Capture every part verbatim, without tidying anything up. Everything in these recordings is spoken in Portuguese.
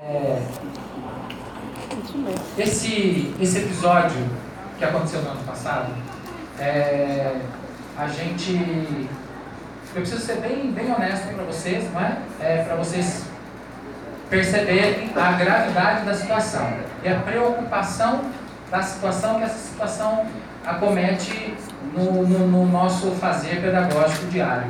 É, esse, esse episódio que aconteceu no ano passado, é, a gente... Eu preciso ser bem, bem honesto para vocês, não é? É para vocês perceberem a gravidade da situação e a preocupação da situação que essa situação acomete no, no, no nosso fazer pedagógico diário.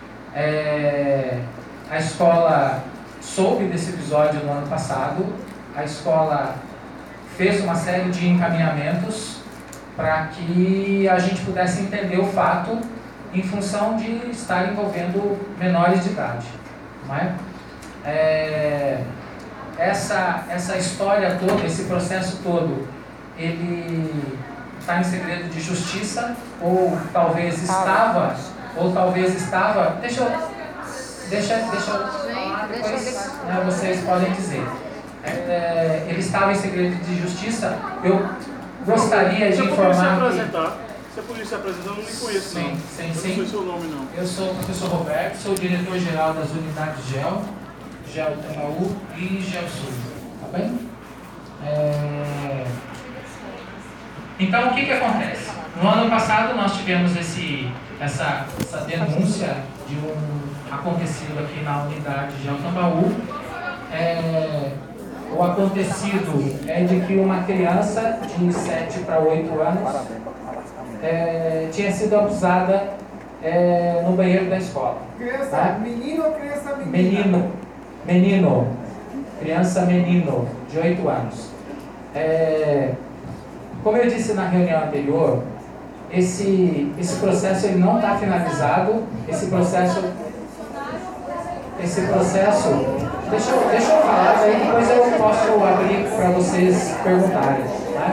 É, a escola soube desse episódio no ano passado, a escola fez uma série de encaminhamentos para que a gente pudesse entender o fato em função de estar envolvendo menores de idade. Não é? É, essa, essa história toda, esse processo todo, ele está em segredo de justiça, ou talvez estava, ou talvez estava, deixa eu, deixa, deixa eu falar, depois né, vocês podem dizer. É, ele estava em segredo de justiça. Eu gostaria de informar que... Se a polícia se apresentar, eu não me conheço, sim, não. Sim, eu sim. não sei o seu nome, não. Eu sou o professor Roberto, sou o diretor-geral das unidades GEL, GEL Tambaú e GEL Sul. Tá bem? É... Então, o que que acontece? No ano passado, nós tivemos esse, essa, essa denúncia de um acontecido aqui na unidade GEL Tambaú. É... O acontecido é de que uma criança de sete para oito anos é, tinha sido abusada é, no banheiro da escola. Criança tá? menino ou criança menina? Menino. Menino. Criança menino, de oito anos. É, como eu disse na reunião anterior, esse, esse processo ele não está finalizado. Esse processo... Esse processo... Deixa eu, deixa eu falar, daí depois eu posso abrir para vocês perguntarem. Tá?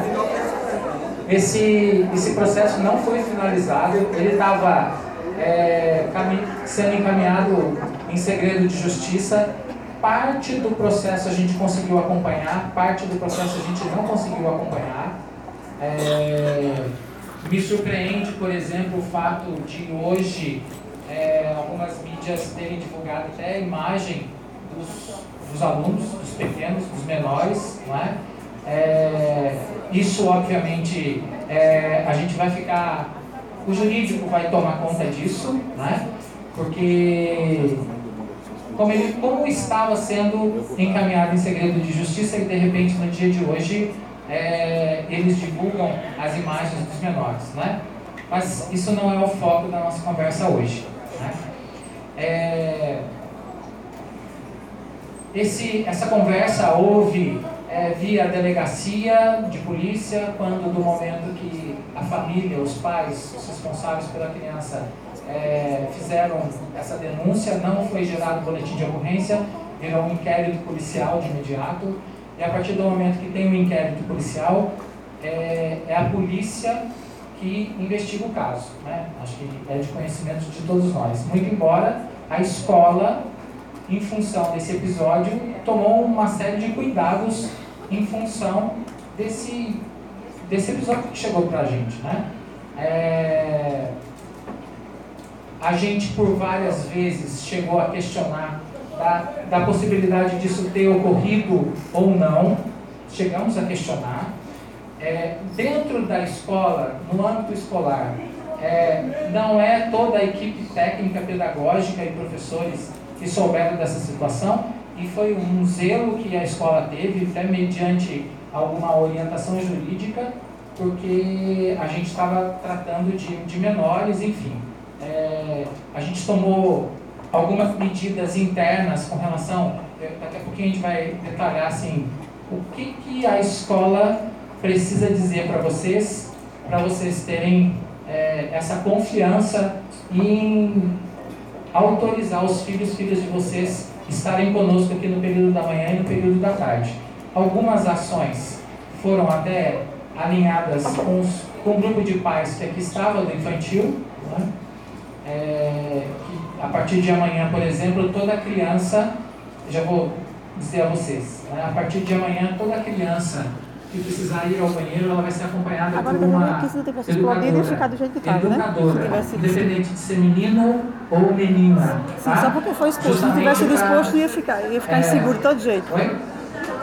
Esse, esse processo não foi finalizado, ele estava é, sendo encaminhado em segredo de justiça. Parte do processo a gente conseguiu acompanhar, parte do processo a gente não conseguiu acompanhar. É, me surpreende, por exemplo, o fato de hoje é, algumas mídias terem divulgado até a imagem Dos, dos alunos, dos pequenos, dos menores, não é? É, isso, obviamente, é, a gente vai ficar... O jurídico vai tomar conta disso, não é? Porque, como, ele, como estava sendo encaminhado em segredo de justiça, e de repente, no dia de hoje, é, eles divulgam as imagens dos menores, não é? Mas isso não é o foco da nossa conversa hoje, não é? É, Esse, essa conversa houve é, via delegacia de polícia, quando do momento que a família, os pais, os responsáveis pela criança é, fizeram essa denúncia, não foi gerado boletim de ocorrência, virou um inquérito policial de imediato, e a partir do momento que tem um inquérito policial, é, é a polícia que investiga o caso, né? Acho que é de conhecimento de todos nós, muito embora a escola, em função desse episódio, tomou uma série de cuidados em função desse, desse episódio que chegou para a gente, né? É, a gente, por várias vezes, chegou a questionar da, da possibilidade disso ter ocorrido ou não. Chegamos a questionar. É, dentro da escola, no âmbito escolar, é, não é toda a equipe técnica, pedagógica e professores que souberam dessa situação, e foi um zelo que a escola teve, até mediante alguma orientação jurídica, porque a gente estava tratando de, de menores, enfim. É, a gente tomou algumas medidas internas com relação, daqui a pouquinho a gente vai detalhar assim, o que, que a escola precisa dizer para vocês, para vocês terem é, essa confiança em autorizar os filhos e filhas de vocês estarem conosco aqui no período da manhã e no período da tarde. Algumas ações foram até alinhadas com, os, com um grupo de pais que aqui estava do infantil, né? É, que a partir de amanhã, por exemplo, toda criança, já vou dizer a vocês, né? A partir de amanhã toda criança que precisar ir ao banheiro, ela vai ser acompanhada Agora, por uma que se não tivesse explodido, ia ficar do jeito que estava, né? educadora, Se tivesse... independente de ser menino ou menina. Sim, tá? só porque foi exposto. Se não Justamente tivesse sido pra... exposto, ia ficar, ia ficar é... inseguro de todo jeito. Oi?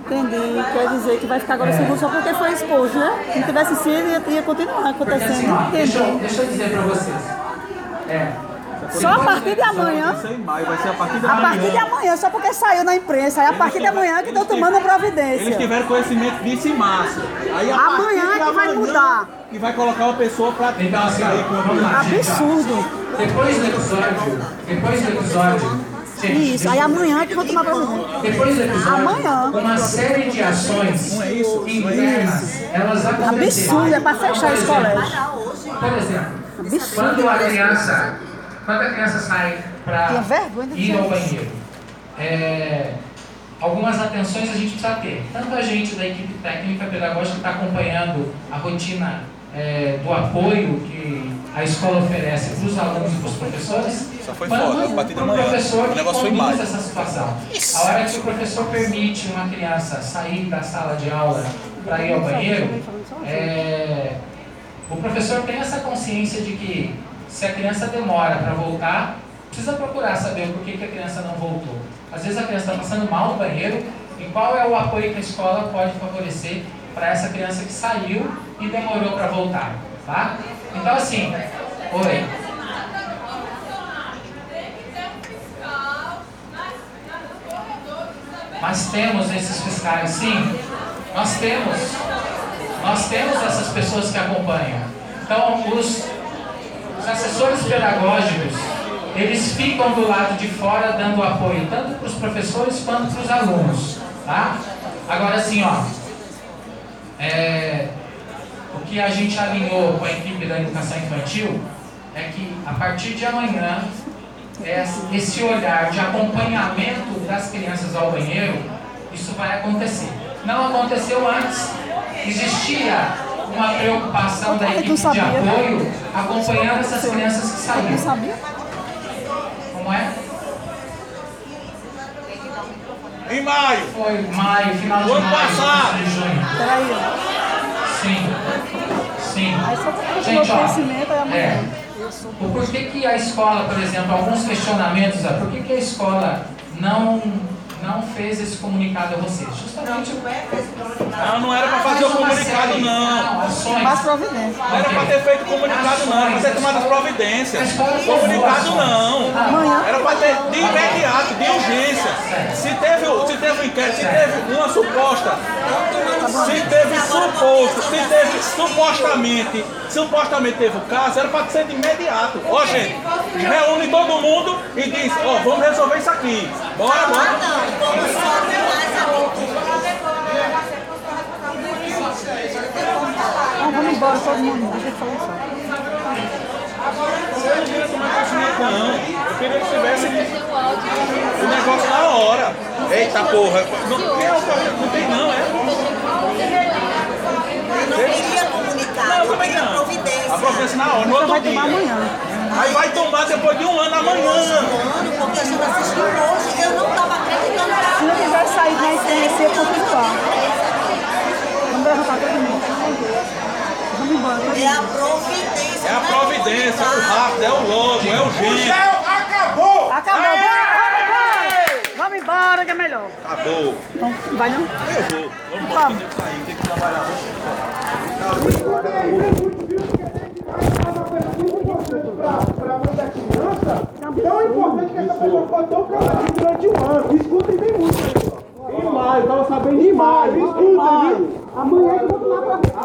Entendi. Quer dizer que vai ficar agora É. seguro só porque foi exposto, né? Se não tivesse sido, ia, ia continuar Porque assim, acontecendo. ó, deixa, eu, Entendi. deixa eu dizer pra vocês. É. Só a partir de amanhã. Isso em maio, vai ser a partir de A amanhã. partir de amanhã, só porque saiu na imprensa. Aí a partir de amanhã que estão tomando providência. Eles tiveram conhecimento disso em março. Aí, a Amanhã partir de é que vai amanhã, mudar. que vai colocar uma pessoa pra Então assim, ó, vamos lá, gente, ó. Absurdo. Depois do episódio, depois do episódio, gente, Isso. Aí amanhã que vão tomar providência. depois do episódio, Amanhã. uma série de ações internas, elas aconteceram. Absurdo, é pra fechar esse colégio. Por exemplo, Absurdo. quando a criança, quando a criança sai para Tinha vergonha de ir dizer ao isso. banheiro, é, algumas atenções a gente precisa ter. Tanto a gente da equipe técnica pedagógica que está acompanhando a rotina é, do apoio que a escola oferece para os alunos e para os professores, Só foi quanto foda, a partir da para o manhã. professor O que negócio foi conduz mais. essa situação. A hora que o professor permite uma criança sair da sala de aula para ir ao banheiro, é, o professor tem essa consciência de que se a criança demora para voltar, precisa procurar saber o porquê que a criança não voltou. Às vezes a criança está passando mal no banheiro e qual é o apoio que a escola pode favorecer para essa criança que saiu e demorou para voltar, tá? Então assim, oi. Nós temos esses fiscais, sim. Nós temos. Nós temos essas pessoas que acompanham. Então, os, os assessores pedagógicos, eles ficam do lado de fora dando apoio, tanto para os professores quanto para os alunos, tá? Agora, assim, ó, é, o que a gente alinhou com a equipe da educação infantil é que, a partir de amanhã, esse olhar de acompanhamento das crianças ao banheiro, isso vai acontecer. Não aconteceu antes. Existia uma preocupação da equipe de apoio acompanhando essas crianças que Não saíram. sabia? Como é? Em maio. Foi maio, final de Ano maio, passado. início de junho. Peraí, ó. Sim. Sim. Aí só porque Gente, tirou ó, conhecimento, aí amanhã. é, o porquê que a escola, por exemplo, alguns questionamentos, ó, por que que a escola não, não fez esse comunicado a vocês? Justamente Não, não era pra fazer o uma comunicado, série, não. ações. Mais providência. Não era pra ter feito comunicado, não. Era pra ter tomado as providências. Comunicado, não. Amanhã. Era pra ter de imediato, de urgência. Se teve, se teve um inquérito, se teve uma suposta, se teve suposto, se teve supostamente, supostamente teve o caso, era pra ser de imediato. Ó, gente, reúne todo mundo e diz, ó, vamos resolver isso aqui. Bora, bora. Não, vamos embora todo mundo. Deixa eu falar só. Eu não queria tomar conhecimento, não. Eu queria que tivesse o negócio na hora. Eita porra. Não, não, não tem não, é? Eu não queria comunicar, Não, eu também queria não. providência. A providência na hora, no Só outro vai dia. tomar amanhã. Aí vai tomar depois de um ano amanhã. Mano, porque a gente assistiu hoje, eu não estava acreditando Se não que quiser sair na internet, eu continuar. Vamos levantar todo mundo. Vamos embora. Todo é a mundo. providência. É a providência, é o rápido, é o logo, é o gente. Acabou! Bora, vamos embora! Vamos embora que é melhor. Acabou. Não, vai não? Eu vou. Vamos Vamos. embora, tem que sair, tem que trabalhar. Para mãe da criança, tão importante que essa pessoa ficou tão calada durante um ano. Escutem bem muito, pessoal. Em maio, eu tava sabendo em maio. Escutem, viu? Amanhã é que eu vou tomar pra